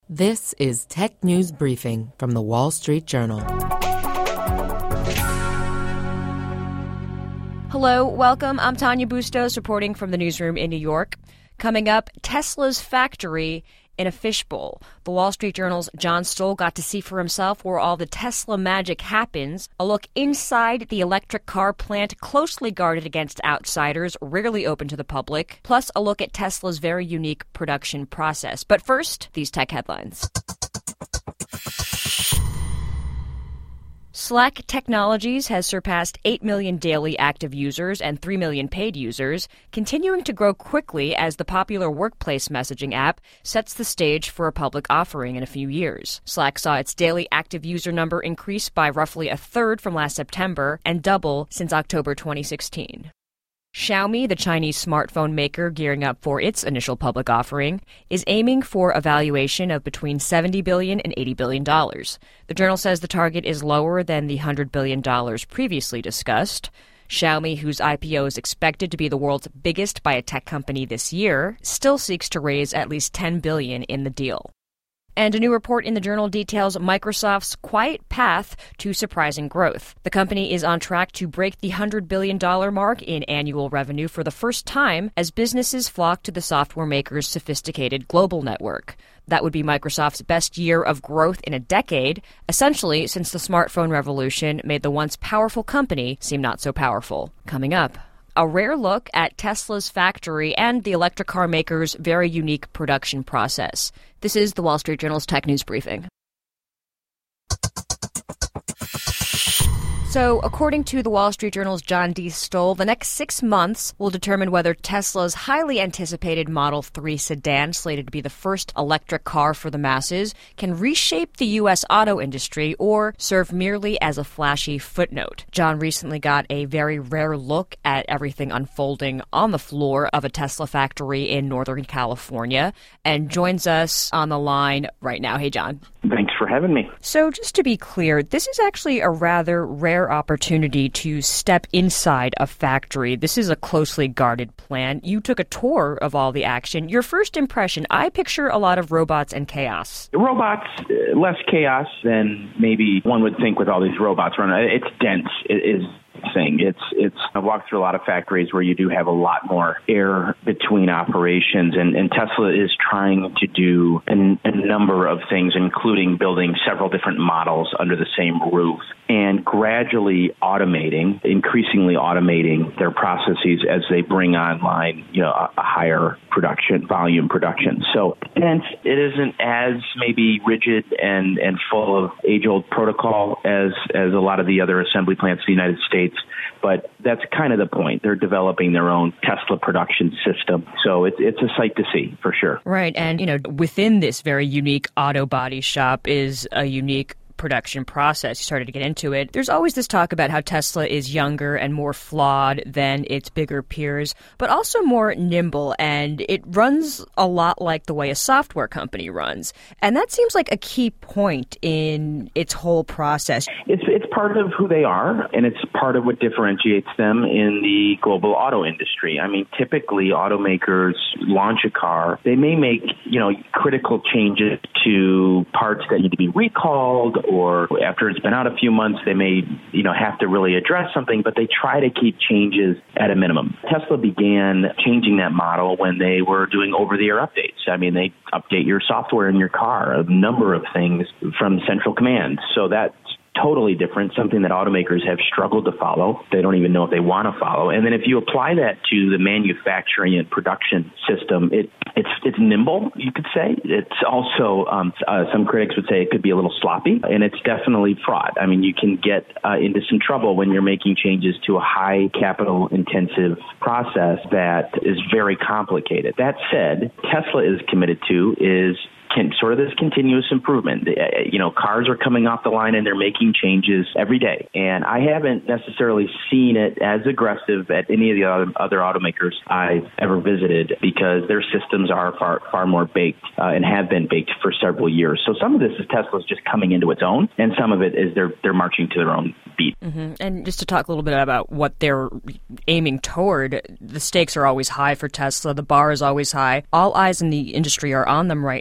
This is Tech News Briefing from The Wall Street Journal. Hello, welcome. I'm Tanya Bustos reporting from the newsroom in New York. Coming up, Tesla's factory in a fishbowl. The Wall Street Journal's John Stoll got to see for himself where all the Tesla magic happens. A look inside the electric car plant, closely guarded against outsiders, rarely open to the public. Plus, a look at Tesla's very unique production process. But first, these tech headlines. Slack Technologies has surpassed 8 million daily active users and 3 million paid users, continuing to grow quickly as the popular workplace messaging app sets the stage for a public offering in a few years. Slack saw its daily active user number increase by roughly a third from last September and double since October 2016. Xiaomi, the Chinese smartphone maker gearing up for its initial public offering, is aiming for a valuation of between $70 billion and $80 billion. The journal says the target is lower than the $100 billion previously discussed. Xiaomi, whose IPO is expected to be the world's biggest by a tech company this year, still seeks to raise at least $10 billion in the deal. And a new report in the journal details Microsoft's quiet path to surprising growth. The company is on track to break the $100 billion mark in annual revenue for the first time as businesses flock to the software maker's sophisticated global network. That would be Microsoft's best year of growth in a decade, essentially since the smartphone revolution made the once powerful company seem not so powerful. Coming up, a rare look at Tesla's factory and the electric car maker's very unique production process. This is the Wall Street Journal's Tech News Briefing. So, according to the Wall Street Journal's John D. Stoll, the next 6 months will determine whether Tesla's highly anticipated Model 3 sedan, slated to be the first electric car for the masses, can reshape the U.S. auto industry or serve merely as a flashy footnote. John recently got a very rare look at everything unfolding on the floor of a Tesla factory in Northern California and joins us on the line right now. Hey, John. Thanks for having me. So just to be clear, this is actually a rather rare opportunity to step inside a factory. This is a closely guarded plant. You took a tour of all the action. Your first impression, I picture a lot of robots and chaos. Robots, less chaos than maybe one would think with all these robots running. It's dense. It is thing. I've walked through a lot of factories where you do have a lot more air between operations, and Tesla is trying to do a number of things, including building several different models under the same roof and gradually increasingly automating their processes as they bring online, a higher volume production. So hence, it isn't as maybe rigid and full of age-old protocol as a lot of the other assembly plants in the United States. But that's kind of the point. They're developing their own Tesla production system. So it's a sight to see, for sure. Right. And, within this very unique auto body shop is a unique production process. You started to get into it. There's always this talk about how Tesla is younger and more flawed than its bigger peers, but also more nimble, and it runs a lot like the way a software company runs. And that seems like a key point in its whole process. It's part of who they are, and it's part of what differentiates them in the global auto industry. I mean, typically automakers launch a car. They may make, critical changes to parts that need to be recalled, or after it's been out a few months, they may, have to really address something, but they try to keep changes at a minimum. Tesla began changing that model when they were doing over-the-air updates. I mean, they update your software in your car, a number of things from central command. So that's totally different, something that automakers have struggled to follow. They don't even know if they want to follow. And then if you apply that to the manufacturing and production system, it's nimble, you could say. It's also, some critics would say it could be a little sloppy, and it's definitely fraud. I mean, you can get into some trouble when you're making changes to a high capital-intensive process that is very complicated. That said, Tesla is committed to is sort of this continuous improvement. Cars are coming off the line and they're making changes every day. And I haven't necessarily seen it as aggressive at any of the other automakers I've ever visited because their systems are far more baked and have been baked for several years. So some of this is Tesla's just coming into its own, and some of it is they're marching to their own beat. Mm-hmm. And just to talk a little bit about what they're aiming toward, the stakes are always high for Tesla. The bar is always high. All eyes in the industry are on them right now.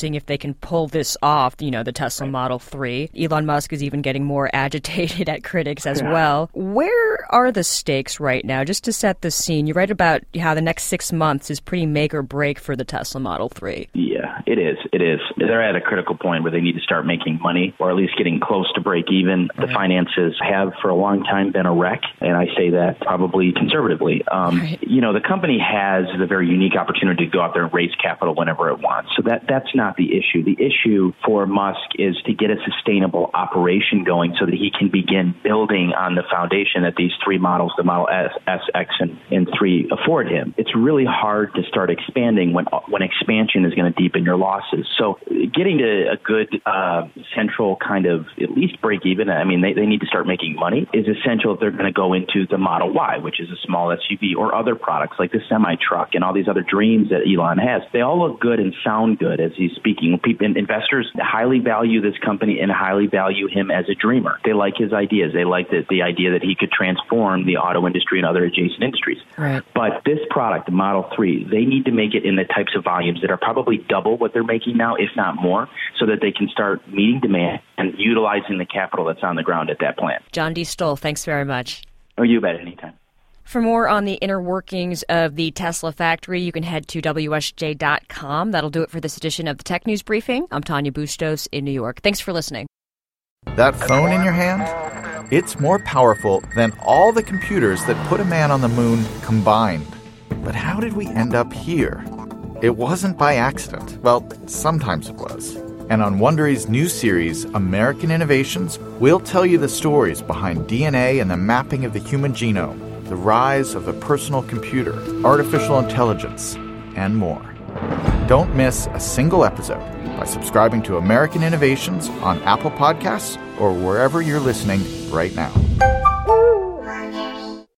seeing if they can pull this off, the Tesla Model 3. Elon Musk is even getting more agitated at critics as well. Where are the stakes right now? Just to set the scene, you write about how the next 6 months is pretty make or break for the Tesla Model 3. Yeah, it is. They're at a critical point where they need to start making money, or at least getting close to break even. The finances have for a long time been a wreck, and I say that probably conservatively. The company has the very unique opportunity to go out there and raise capital whenever it wants. So that's not the issue. The issue for Musk is to get a sustainable operation going so that he can begin building on the foundation that these three models, the Model S, X, and 3, afford him. It's really hard to start expanding when expansion is going to deepen your losses. So getting to a good central kind of at least break even, they need to start making money, is essential if they're going to go into the Model Y, which is a small SUV, or other products like the semi-truck and all these other dreams that Elon has. They all look good and sound good as he's speaking. Investors highly value this company and highly value him as a dreamer. They like his ideas. They like the idea that he could transform the auto industry and other adjacent industries. Right. But this product, the Model 3, they need to make it in the types of volumes that are probably double what they're making now, if not more, so that they can start meeting demand and utilizing the capital that's on the ground at that plant. John D. Stoll, thanks very much. Oh, you bet, anytime. For more on the inner workings of the Tesla factory, you can head to WSJ.com. That'll do it for this edition of the Tech News Briefing. I'm Tanya Bustos in New York. Thanks for listening. That phone in your hand? It's more powerful than all the computers that put a man on the moon combined. But how did we end up here? It wasn't by accident. Well, sometimes it was. And on Wondery's new series, American Innovations, we'll tell you the stories behind DNA and the mapping of the human genome, the rise of the personal computer, artificial intelligence, and more. Don't miss a single episode by subscribing to American Innovations on Apple Podcasts or wherever you're listening right now.